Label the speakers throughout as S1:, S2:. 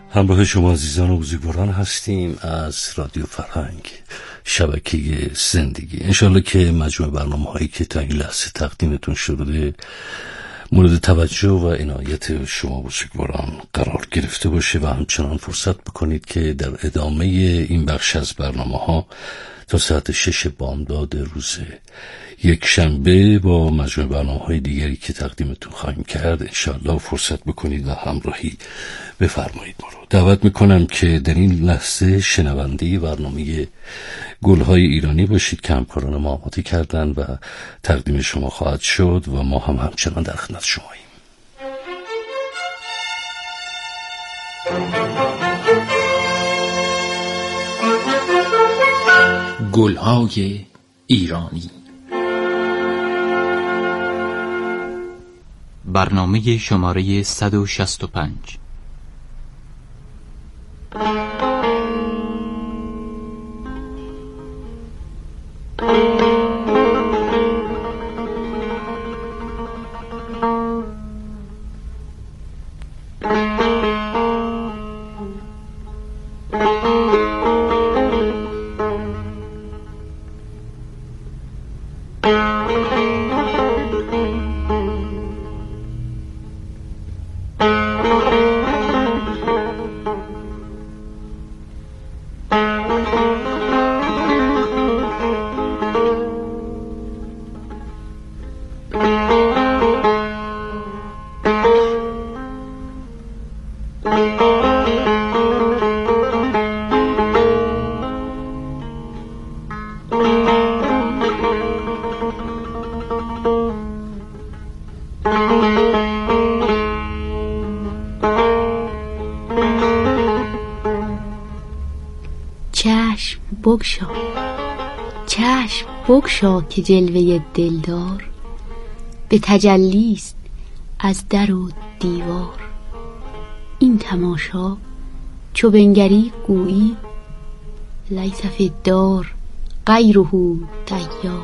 S1: همراه شما عزیزان و بزرگواران هستیم از رادیو فرهنگ، شبکه زندگی. انشالله که مجموع برنامه هایی که تا این لحظه تقدیمتون شده مورد توجه و عنایت شما بزرگواران قرار گرفته باشه و همچنان فرصت بکنید که در ادامه این بخش از برنامه ها تا ساعت 6 بامداد روز یک شنبه با مجموع برنامه‌های دیگری که تقدیمتون خواهیم کرد انشاءالله فرصت بکنید و همراهی بفرمایید. ما رو دعوت میکنم که در این لحظه شنونده برنامه گل‌های ایرانی باشید که همکاران ما آماده کردن و تقدیم شما خواهد شد و ما هم همچنان در خدمت شماییم.
S2: گل‌های ایرانی، برنامه شماره 165.
S3: چشم بگشا که جلوه دلدار به تجلیست از در و دیوار. این تماشا چو بنگری گویی لیس فی الدار غیره دیار.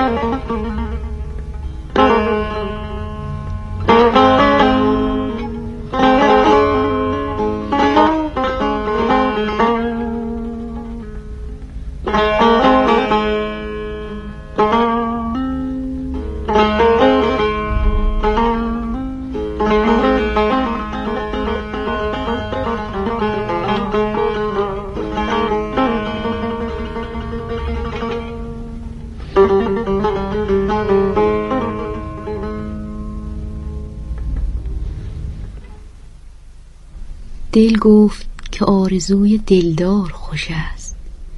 S3: دل گفت که آرزوی دلدار خوش است.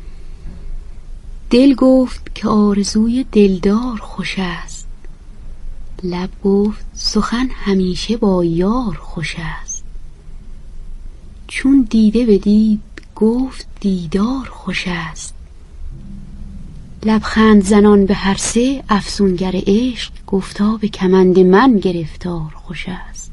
S3: دل گفت که آرزوی دلدار خوش است. لب گفت سخن همیشه با یار خوش است. چون دیده بدید گفت دیدار خوش است. لبخند زنان به هر سه افسونگر عشق گفتا به کمند من گرفتار خوش است.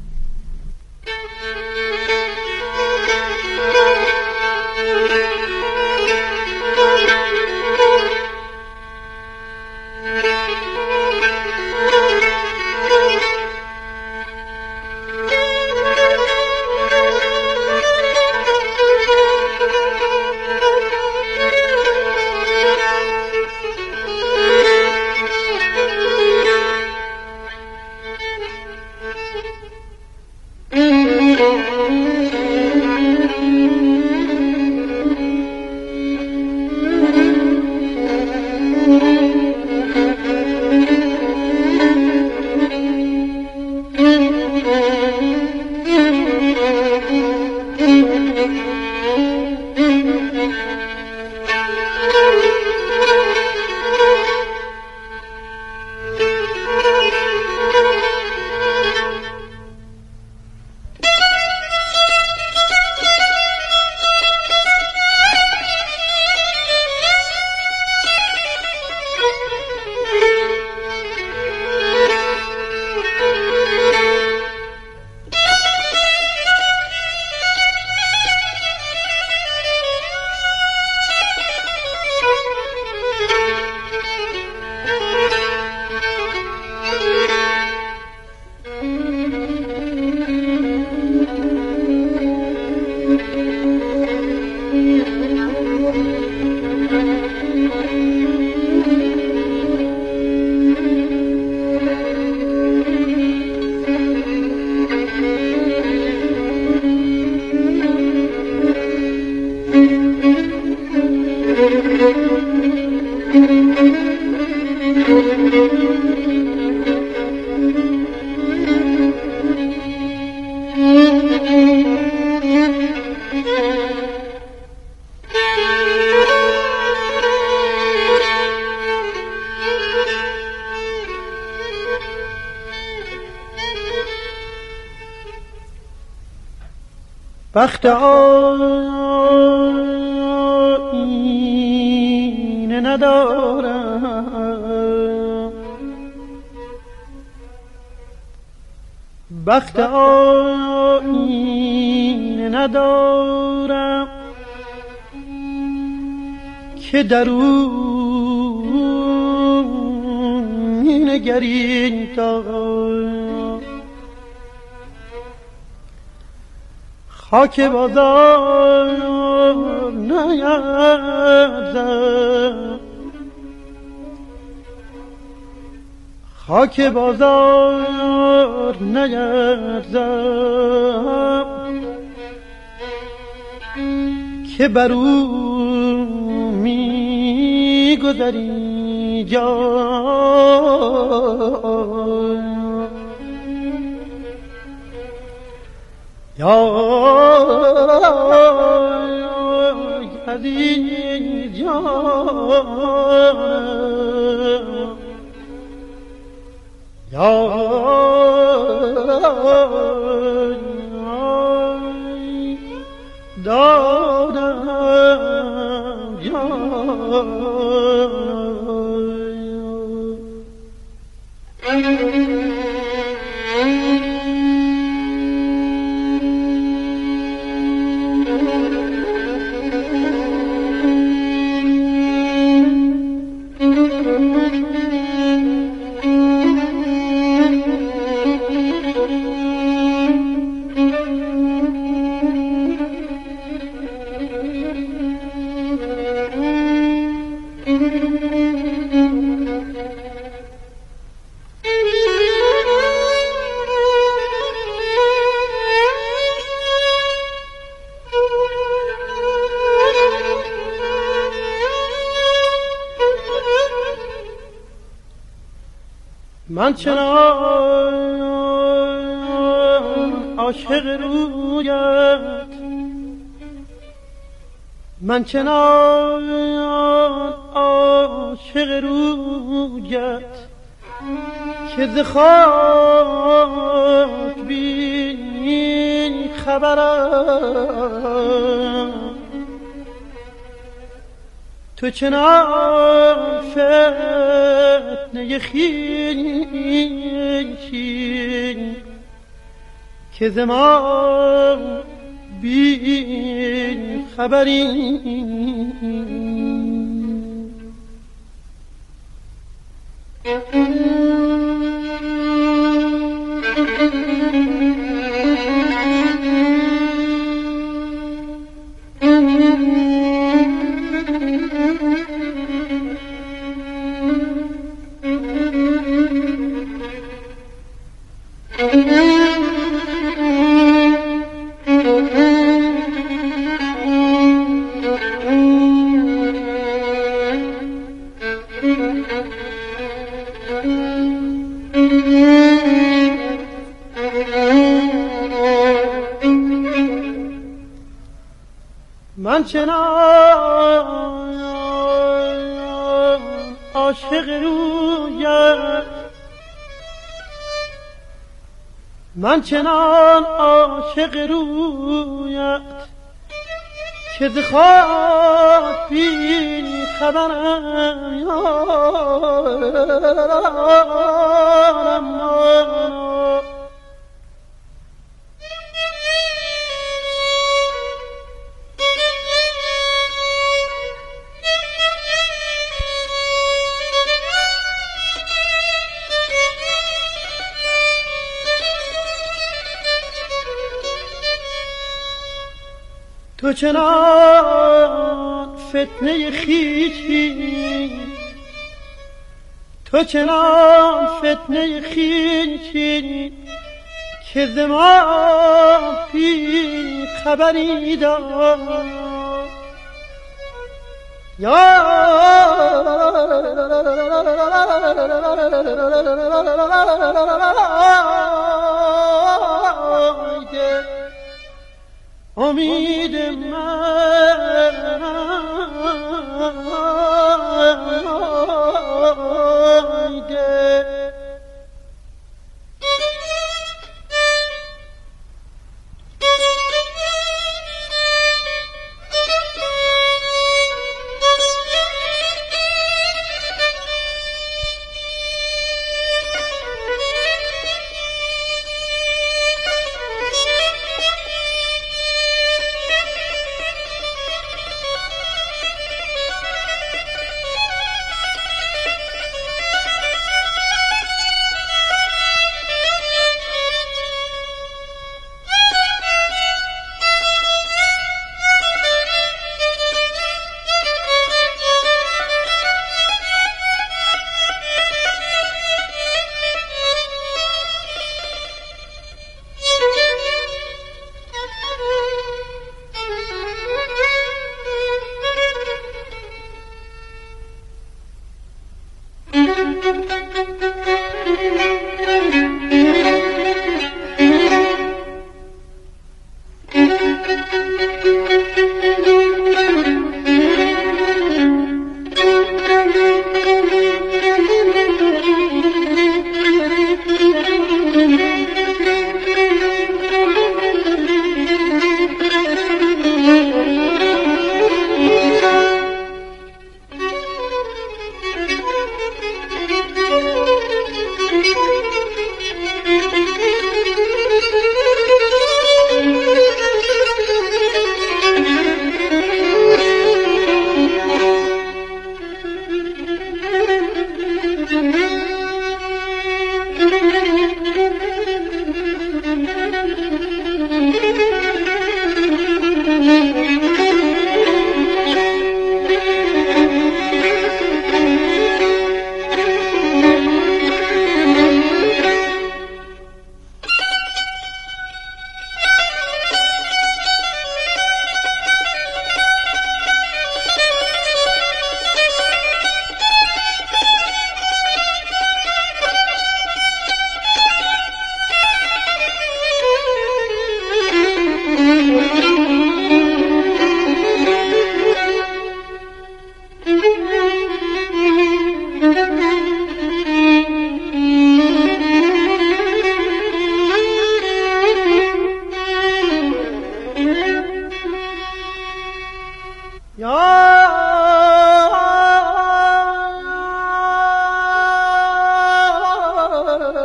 S4: بخت آینه ندارم، بخت آینه ندارم که در اون نگرین دارم. خاک بازار نیارزم، خاک بازار نیارزم که بر او می گذری جان. یا عزیز جان، یا دادم جان. من چنان عاشق رویت، من چنان عاشق رویت که ز خاک بی خبرم. تو چنان فتنه خویشی که ز ما بی خبری. من چنان عاشق رویت، من چنان عاشق رویت که ز خواب بی خبرم. تو چنان فتنه خویشی، تو چنان فتنه خویشی که ز ما بی خبری دار. امید من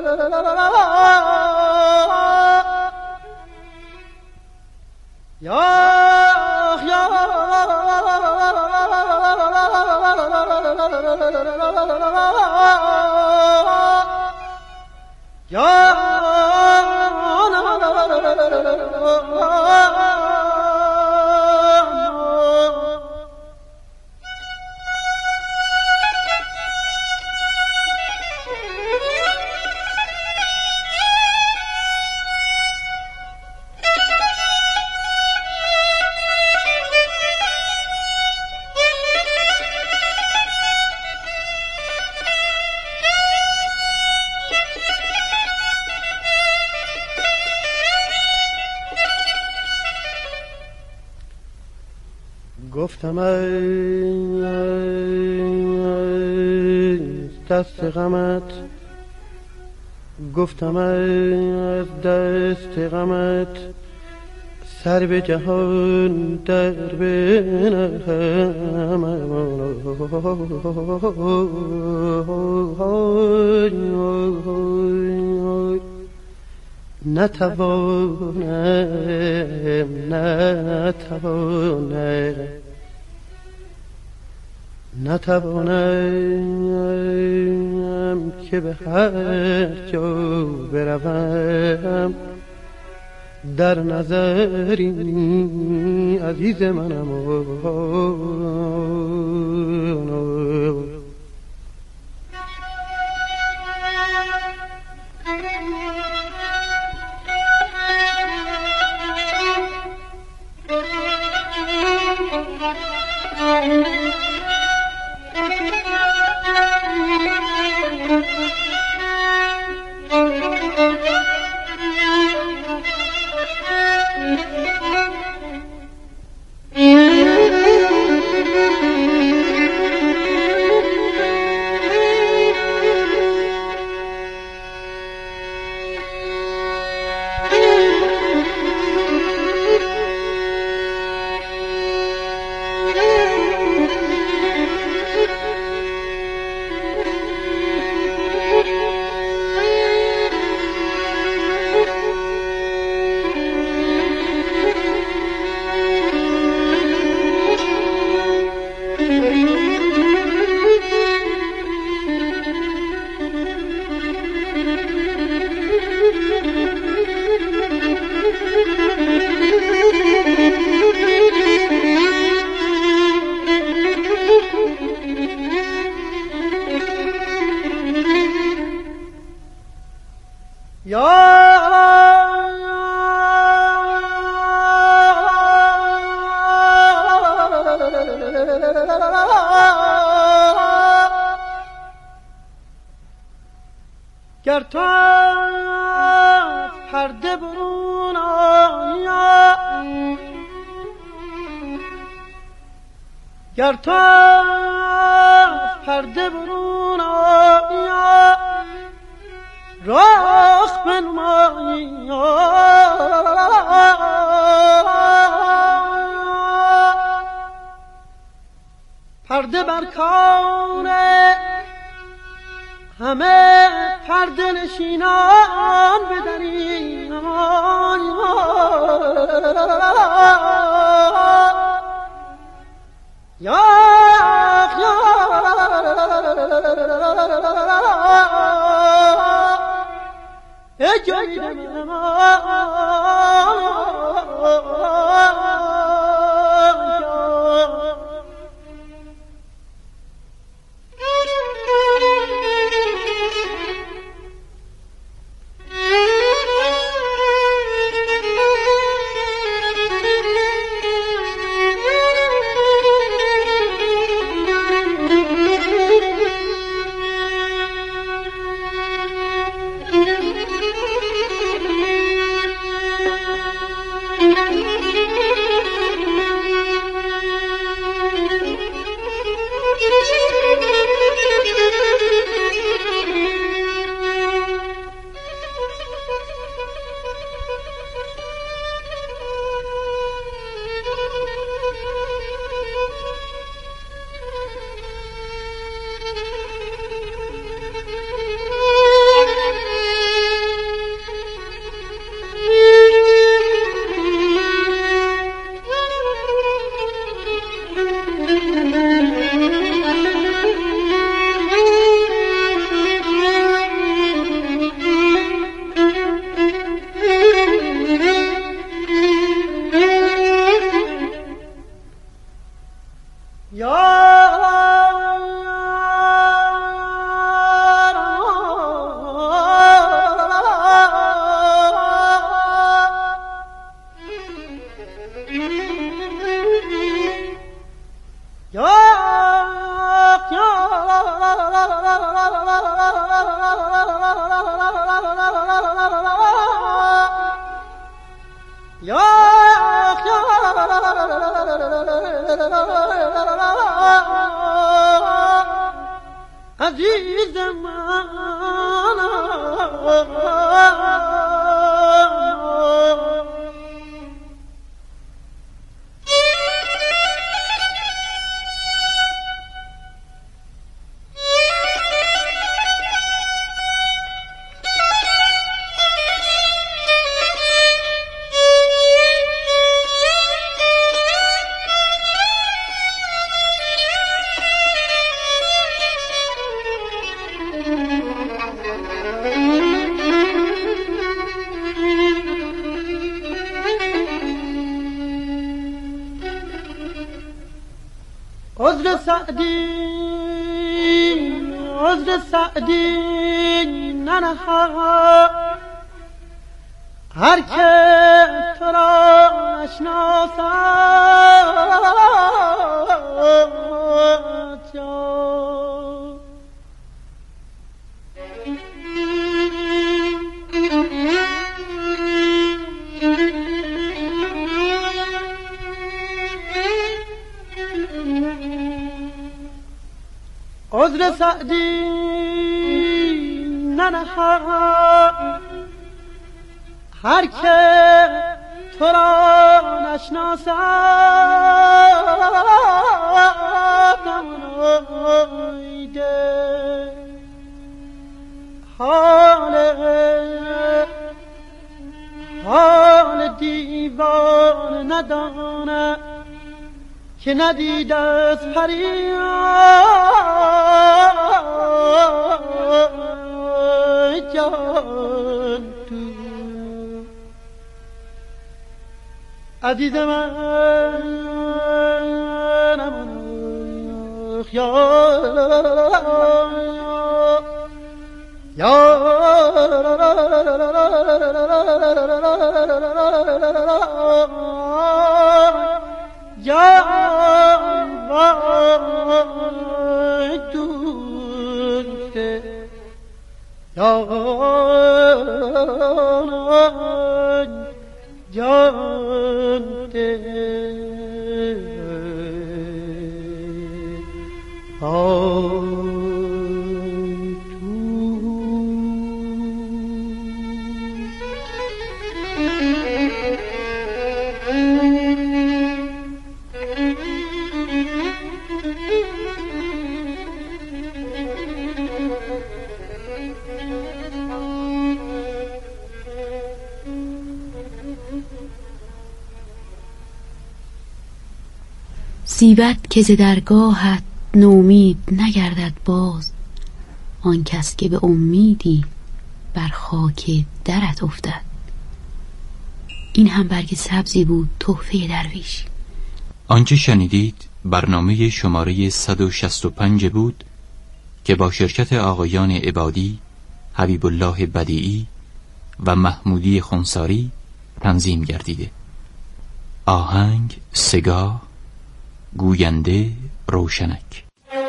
S4: گفتم از دست غمت، گفتم از دست غمت سر به جهان در بنهم. نتوانم که به هر جا بروم در نظری عزیز منم. گر تو از پرده برون آیی، گر تو از پرده برون آیی رخ بنمایی، پرده بر کار همه پرده نشینان بدری، یا ای جان عزیز من عذر سعدی ننها هر که تو را نشناسد عذر سعدی ننها هر که تو را نشناسد حال دیوان ندانه که ندیده از جان تو عزیز من
S3: زیبد که ز درگاهت نومید نگردد باز، آن کس که به امیدی بر خاک درت افتد. این هم برگ سبزی بود تحفه درویش.
S2: آنچه شنیدید برنامه شماره 165 بود که با شرکت آقایان عبادی، حبیب الله بدیعی و محمودی خنساری تنظیم گردیده. آهنگ سگاه، گوینده روشنک.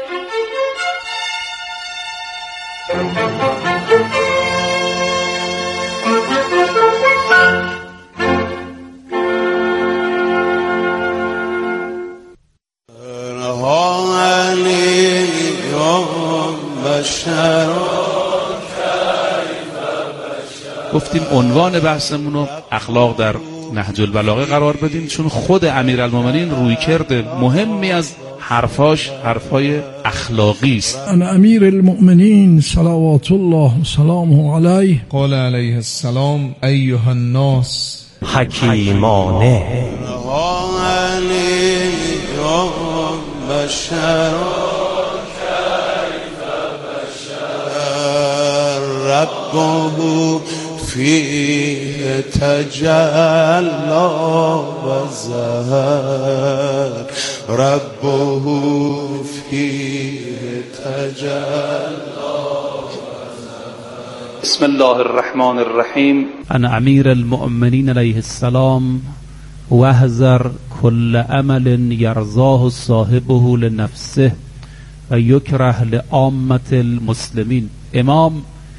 S5: گفتیم عنوان بحثمون رو اخلاق در نهج البلاغه قرار بدیم، چون خود امیرالمومنین رویکرد مهمی از حرفای اخلاقی است.
S6: ان امیر المؤمنین صلوات الله سلامه علیه
S7: قال علیه السلام ایها الناس
S8: حکیمانه
S9: ربه فيه تجلى وزهر ربه فيه تجلى.
S10: بسم الله الرحمن الرحیم.
S11: ان امیر المؤمنین علیه السلام واحذر كل عمل يرضاه صاحبه لنفسه و یکره لعامة المسلمین. امام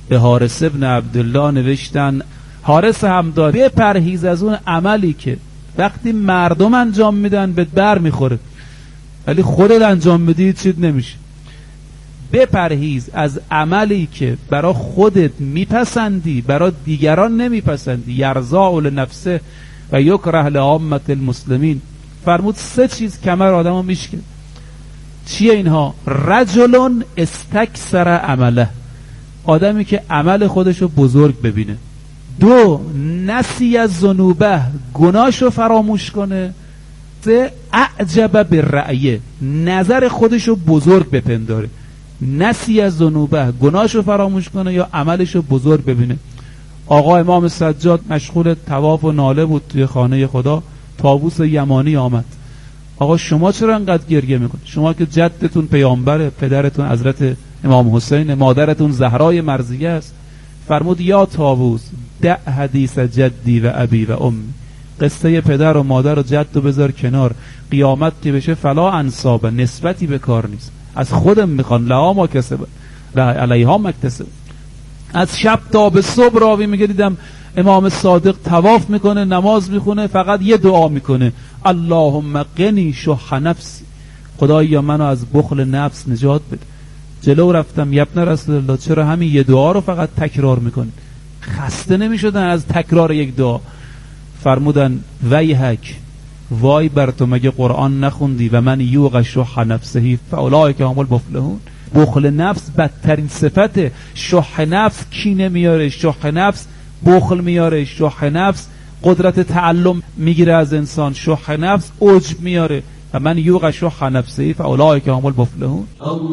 S11: به حارث ابن عبدالله نوشتن حارث همدان بپرهیز از اون عملی که وقتی مردم انجام میدن بهت بر میخوره ولی خودت انجام بدی چیز نمیشه. بپرهیز از عملی که برای خودت میپسندی برای دیگران نمیپسندی. یرضا لنفسه و یکره لعامة المسلمین. فرمود 3 چیز کمر آدمو میشکنه. چیه اینها؟ رجل استکثر عمله، آدمی که عمل خودشو بزرگ ببینه. 2 نسی از ذنوبه، گناهشو فراموش کنه. 3 اعجب بالرأیه، نظر خودشو بزرگ بپنداره. نسی از ذنوبه، گناهشو فراموش کنه یا عملشو بزرگ ببینه. آقا امام سجاد مشغول طواف و ناله بود توی خانه خدا. طاووس یمانی آمد. آقا شما چرا انقدر گریه میکنید؟ شما که جدتون پیامبره، پدرتون حضرت امام حسین، مادرتون زهرای مرضیه است. فرمود یا طاووس دع حدیث جدی و ابی و امی، قصه پدر و مادر و جد رو بذار کنار. قیامت که بشه فلا انصابه، نسبتی به کار نیست. از خودم میخوان لها ما کسبه علیها مکتسب. از شب تا به صبح راوی میگه دیدم امام صادق طواف میکنه، نماز میخونه، فقط یه دعا میکنه اللهم قنی شح نفسی، خدایا منو از بخل نفس نجات بده. جلو رفتم ابن رسول الله چرا همین یه دعا رو فقط تکرار میکنی؟ خسته نمیشدن از تکرار یک دعا؟ فرمودن ویحک، وای بر تو، مگه قرآن نخوندی و من یوق شح نفسه فاولئک هم المفلحون؟ بخل نفس بدترین صفته. شح نفس کینه میاره، شح نفس بخل میاره، شح نفس قدرت تعلم میگیره از انسان، شح نفس عجب میاره. و من یوق شح نفسه فاولئک هم المفلحون.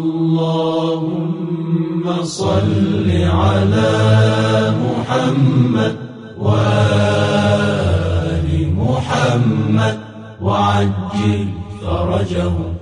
S9: اللهم صل على محمد و آل محمد وعجل فرجهم.